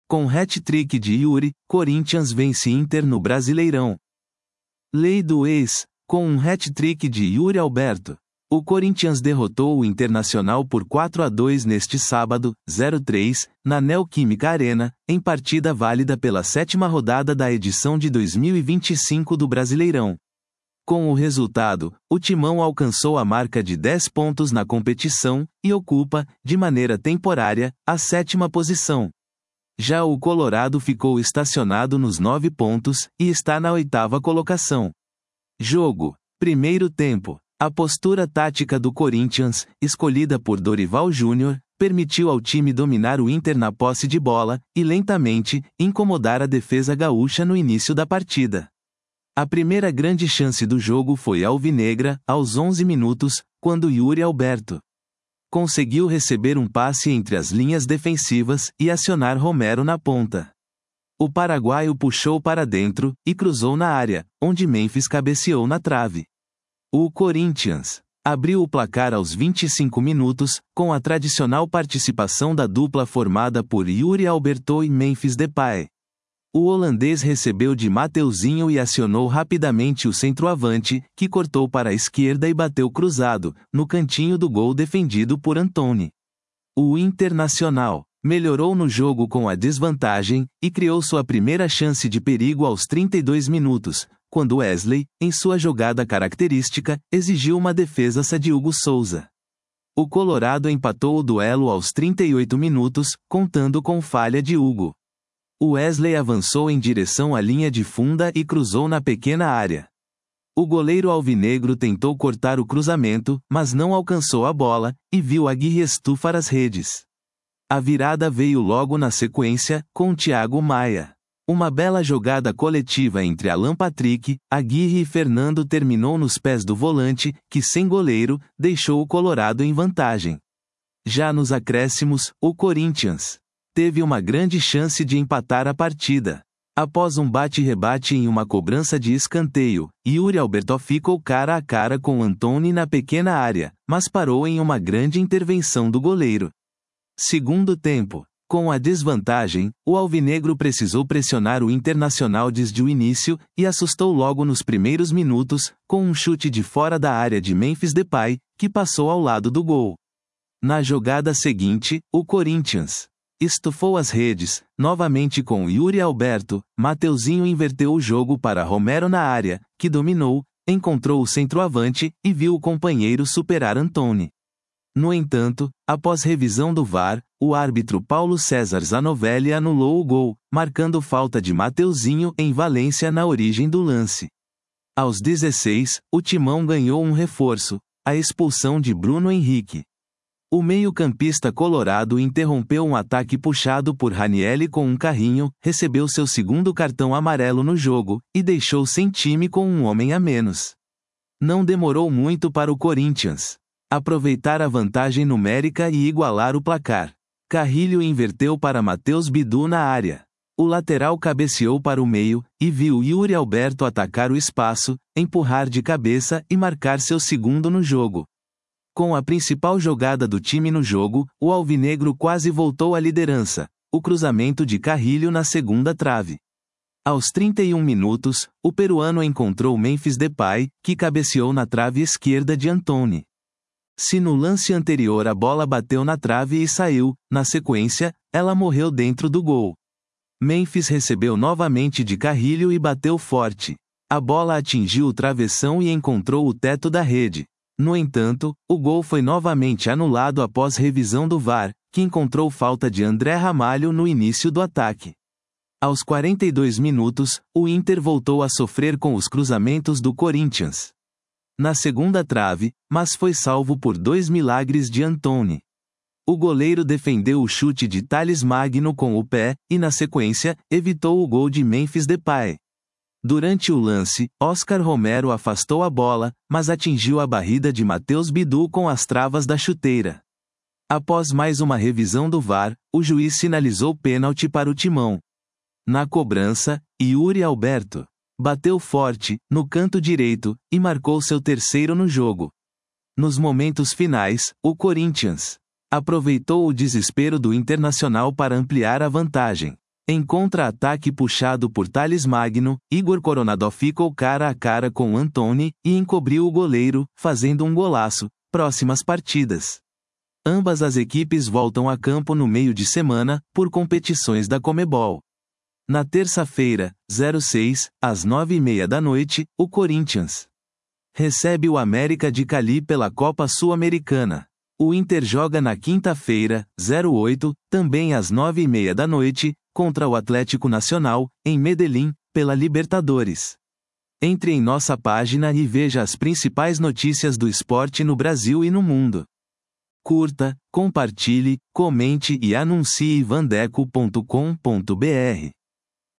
Com hat-trick de Yuri, Corinthians vence Inter no Brasileirão. Lei do ex, com um hat-trick de Yuri Alberto. O Corinthians derrotou o Internacional por 4-2 neste sábado, 03, na Neoquímica Arena, em partida válida pela 7ª rodada da edição de 2025 do Brasileirão. Com o resultado, o Timão alcançou a marca de 10 pontos na competição, e ocupa, de maneira temporária, a 7ª posição. Já o Colorado ficou estacionado nos 9 pontos, e está na 8ª colocação. Jogo. Primeiro tempo. A postura tática do Corinthians, escolhida por Dorival Júnior, permitiu ao time dominar o Inter na posse de bola, e lentamente, incomodar a defesa gaúcha no início da partida. A primeira grande chance do jogo foi alvinegra, aos 11 minutos, quando Yuri Alberto conseguiu receber um passe entre as linhas defensivas e acionar Romero na ponta. O paraguaio puxou para dentro, e cruzou na área, onde Memphis cabeceou na trave. O Corinthians abriu o placar aos 25 minutos, com a tradicional participação da dupla formada por Yuri Alberto e Memphis Depay. O holandês recebeu de Mateuzinho e acionou rapidamente o centroavante, que cortou para a esquerda e bateu cruzado, no cantinho do gol defendido por Antony. O Internacional melhorou no jogo com a desvantagem, e criou sua primeira chance de perigo aos 32 minutos, quando Wesley, em sua jogada característica, exigiu uma defesa de Hugo Souza. O Colorado empatou o duelo aos 38 minutos, contando com falha de Hugo. Wesley avançou em direção à linha de funda e cruzou na pequena área. O goleiro alvinegro tentou cortar o cruzamento, mas não alcançou a bola, e viu Aguirre estufar as redes. A virada veio logo na sequência, com Thiago Maia. Uma bela jogada coletiva entre Alan Patrick, Aguirre e Fernando terminou nos pés do volante, que sem goleiro, deixou o Colorado em vantagem. Já nos acréscimos, o Corinthians teve uma grande chance de empatar a partida. Após um bate-rebate em uma cobrança de escanteio, Yuri Alberto ficou cara a cara com Antony na pequena área, mas parou em uma grande intervenção do goleiro. Segundo tempo. Com a desvantagem, o alvinegro precisou pressionar o Internacional desde o início, e assustou logo nos primeiros minutos, com um chute de fora da área de Memphis Depay, que passou ao lado do gol. Na jogada seguinte, o Corinthians estufou as redes, novamente com Yuri Alberto. Mateuzinho inverteu o jogo para Romero na área, que dominou, encontrou o centroavante, e viu o companheiro superar Antony. No entanto, após revisão do VAR, o árbitro Paulo César Zanovelli anulou o gol, marcando falta de Mateuzinho em Valência na origem do lance. Aos 16, o Timão ganhou um reforço, a expulsão de Bruno Henrique. O meio-campista colorado interrompeu um ataque puxado por Ranieri com um carrinho, recebeu seu segundo cartão amarelo no jogo, e deixou sem time com um homem a menos. Não demorou muito para o Corinthians aproveitar a vantagem numérica e igualar o placar. Carrilho inverteu para Matheus Bidu na área. O lateral cabeceou para o meio, e viu Yuri Alberto atacar o espaço, empurrar de cabeça e marcar seu segundo no jogo. Com a principal jogada do time no jogo, o alvinegro quase voltou à liderança, o cruzamento de Carrilho na segunda trave. Aos 31 minutos, o peruano encontrou Memphis Depay, que cabeceou na trave esquerda de Antony. Se no lance anterior a bola bateu na trave e saiu, na sequência, ela morreu dentro do gol. Memphis recebeu novamente de Carrilho e bateu forte. A bola atingiu o travessão e encontrou o teto da rede. No entanto, o gol foi novamente anulado após revisão do VAR, que encontrou falta de André Ramalho no início do ataque. Aos 42 minutos, o Inter voltou a sofrer com os cruzamentos do Corinthians na segunda trave, mas foi salvo por 2 milagres de Antony. O goleiro defendeu o chute de Thales Magno com o pé, e na sequência, evitou o gol de Memphis Depay. Durante o lance, Oscar Romero afastou a bola, mas atingiu a barrida de Matheus Bidu com as travas da chuteira. Após mais uma revisão do VAR, o juiz sinalizou pênalti para o Timão. Na cobrança, Yuri Alberto bateu forte, no canto direito, e marcou seu terceiro no jogo. Nos momentos finais, o Corinthians aproveitou o desespero do Internacional para ampliar a vantagem. Em contra-ataque puxado por Thales Magno, Igor Coronado ficou cara a cara com Antony e encobriu o goleiro, fazendo um golaço. Próximas partidas. Ambas as equipes voltam a campo no meio de semana, por competições da Conmebol. Na terça-feira, 06, às 9h30 da noite, o Corinthians recebe o América de Cali pela Copa Sul-Americana. O Inter joga na quinta-feira, 08, também às 9h30 da noite, contra o Atlético Nacional, em Medellín, pela Libertadores. Entre em nossa página e veja as principais notícias do esporte no Brasil e no mundo. Curta, compartilhe, comente e anuncie vandeco.com.br.